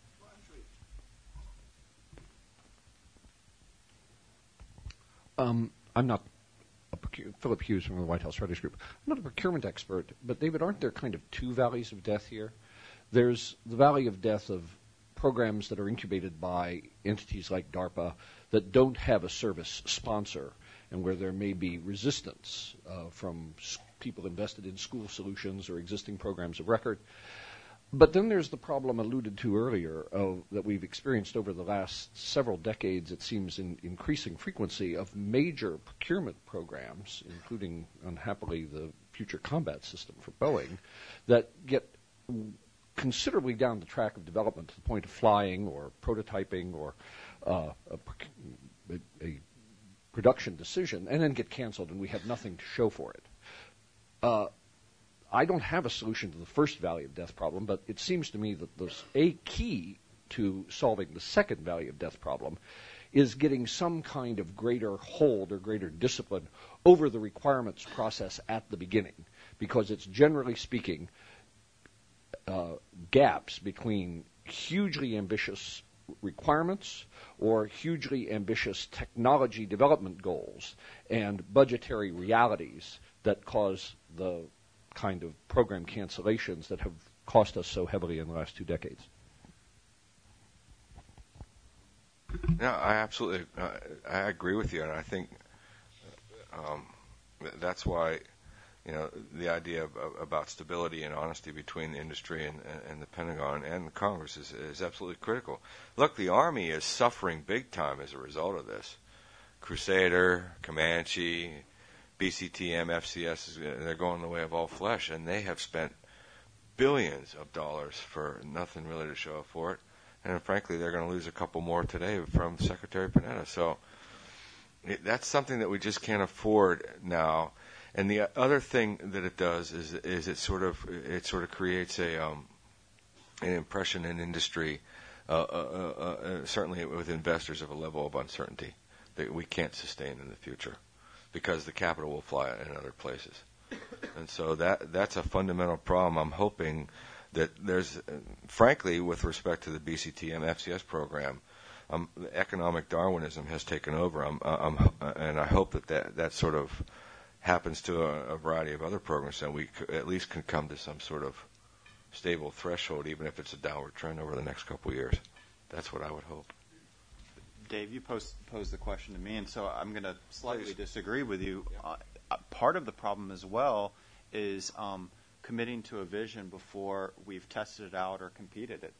S5: I'm not Philip Hughes from the White House Writers Group. I'm not a procurement expert, but David, aren't there kind of two valleys of death here? There's the valley of death of programs that are incubated by entities like DARPA that don't have a service sponsor, and where there may be resistance from people invested in school solutions or existing programs of record. But then there's the problem alluded to earlier that we've experienced over the last several decades, it seems, in increasing frequency of major procurement programs, including, unhappily, the Future Combat System for Boeing, that get considerably down the track of development to the point of flying or prototyping or a production decision, and then get canceled, and we have nothing to show for it. I don't have a solution to the first Valley of Death problem, but it seems to me that there's a key to solving the second Valley of Death problem is getting some kind of greater hold or greater discipline over the requirements process at the beginning, because it's, generally speaking, gaps between hugely ambitious requirements or hugely ambitious technology development goals and budgetary realities that cause the kind of program cancellations that have cost us so heavily in the last 2 decades.
S2: No, I absolutely I agree with you, and I think that's why the idea about stability and honesty between the industry and the Pentagon and the Congress is absolutely critical. Look, the Army is suffering big time as a result of this. Crusader, Comanche, BCTM, FCS, they're going the way of all flesh, and they have spent billions of dollars for nothing really to show for it. And frankly, they're going to lose a couple more today from Secretary Panetta. So that's something that we just can't afford now. And the other thing that it does is it sort of creates an impression in industry, certainly with investors, of a level of uncertainty that we can't sustain in the future, because the capital will fly in other places. And so that's a fundamental problem. I'm hoping that there's, frankly, with respect to the BCTM FCS program, economic Darwinism has taken over. And I hope that sort of happens to a variety of other programs, and we at least can come to some sort of stable threshold, even if it's a downward trend over the next couple of years. That's what I would hope.
S1: Dave, you posed the question to me, and so I'm going to slightly disagree with you. Part of the problem as well is committing to a vision before we've tested it out or competed it.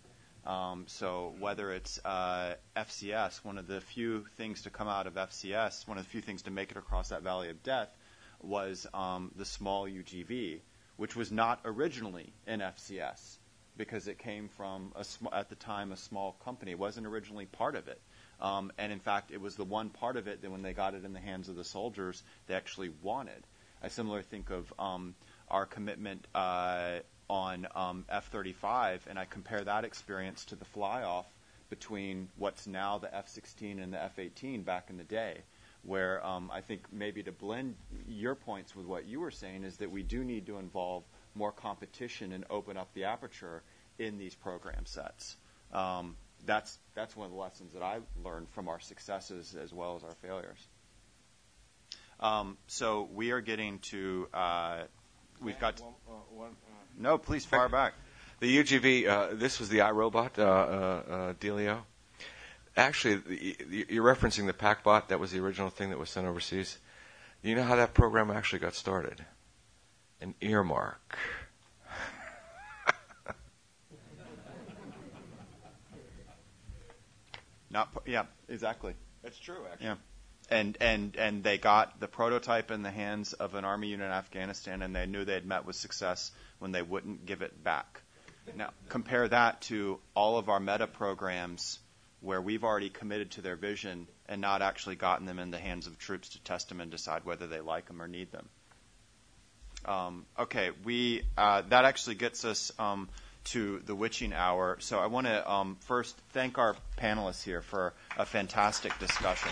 S1: So whether it's FCS, one of the few things to come out of FCS, one of the few things to make it across that valley of death was the small UGV, which was not originally in FCS because it came from, at the time, a small company. It wasn't originally part of it. And in fact, it was the one part of it that when they got it in the hands of the soldiers, they actually wanted. I similarly think of our commitment on F-35, and I compare that experience to the fly-off between what's now the F-16 and the F-18 back in the day, where I think maybe to blend your points with what you were saying is that we do need to involve more competition and open up the aperture in these program sets. That's one of the lessons that I've learned from our successes as well as our failures. So we are getting to we've got no, please fire back.
S2: The UGV, this was the iRobot dealio. Actually, you're referencing the PackBot. That was the original thing that was sent overseas. You know how that program actually got started? An earmark.
S1: Yeah, exactly.
S2: That's true, actually.
S1: Yeah. And they got the prototype in the hands of an army unit in Afghanistan, and they knew they had met with success when they wouldn't give it back. Now, compare that to all of our meta programs where we've already committed to their vision and not actually gotten them in the hands of troops to test them and decide whether they like them or need them. Okay, that actually gets us to the witching hour. So I want to first thank our panelists here for a fantastic discussion.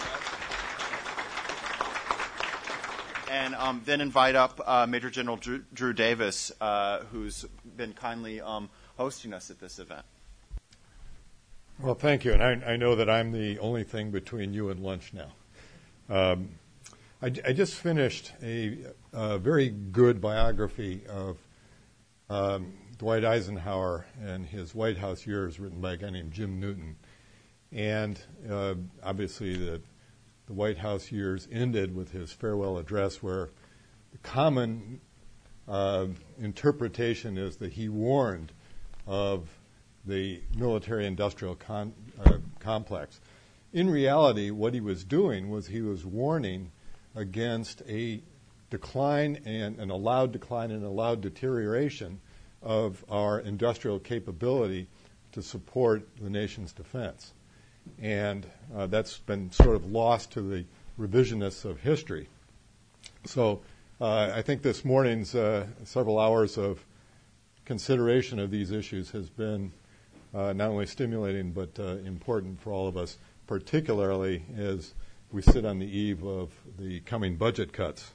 S1: And then invite up Major General Drew Davis, who's been kindly hosting us at this event.
S11: Well, thank you. And I know that I'm the only thing between you and lunch now. I just finished a very good biography of Dwight Eisenhower and his White House years, written by a guy named Jim Newton. And obviously the White House years ended with his farewell address, where the common interpretation is that he warned of the military-industrial complex. In reality, what he was doing was he was warning against a decline and an allowed decline and allowed deterioration of our industrial capability to support the nation's defense. And that's been sort of lost to the revisionists of history. So I think this morning's several hours of consideration of these issues has been not only stimulating but important for all of us, particularly as we sit on the eve of the coming budget cuts.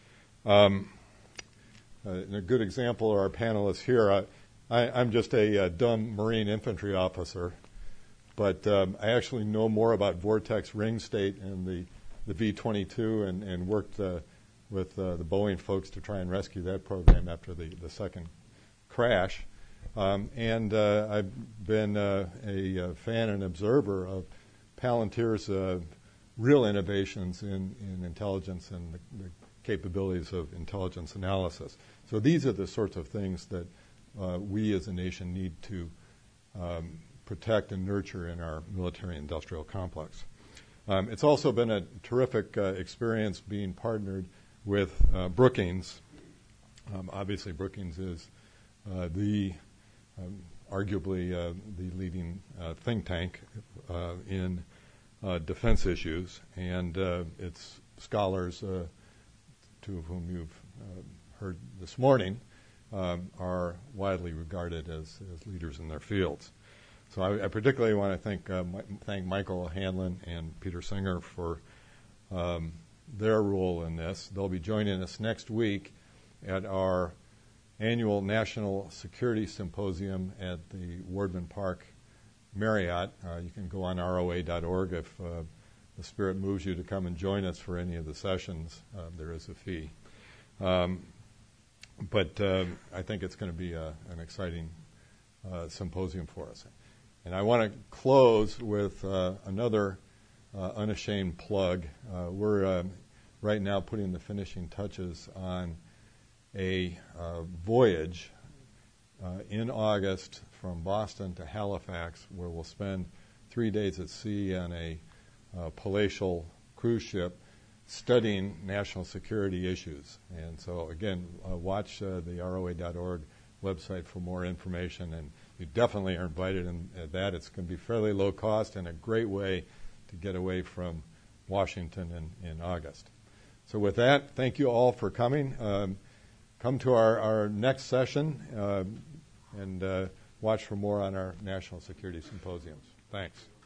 S11: A good example are our panelists here. I'm just a dumb Marine infantry officer, but I actually know more about Vortex Ring State and the V-22 and worked with the Boeing folks to try and rescue that program after the second crash. And I've been a fan and observer of Palantir's real innovations in intelligence and the capabilities of intelligence analysis. So these are the sorts of things that we as a nation need to protect and nurture in our military-industrial complex. It's also been a terrific experience being partnered with Brookings. Obviously, Brookings is arguably the leading think tank in defense issues, and its scholars, two of whom you've heard this morning, are widely regarded as leaders in their fields. So I particularly want to thank Michael Hanlon and Peter Singer for their role in this. They'll be joining us next week at our annual National Security Symposium at the Wardman Park Marriott. You can go on ROA.org if the Spirit moves you to come and join us for any of the sessions. There is a fee. But I think it's going to be an exciting symposium for us. And I want to close with another unashamed plug. We're right now putting the finishing touches on a voyage in August from Boston to Halifax, where we'll spend 3 days at sea on a palatial cruise ship studying national security issues. And so, again, watch the ROA.org website for more information, and you definitely are invited in that. It's going to be fairly low cost and a great way to get away from Washington in August. So with that, thank you all for coming. Come to our next session and watch for more on our national security symposiums. Thanks.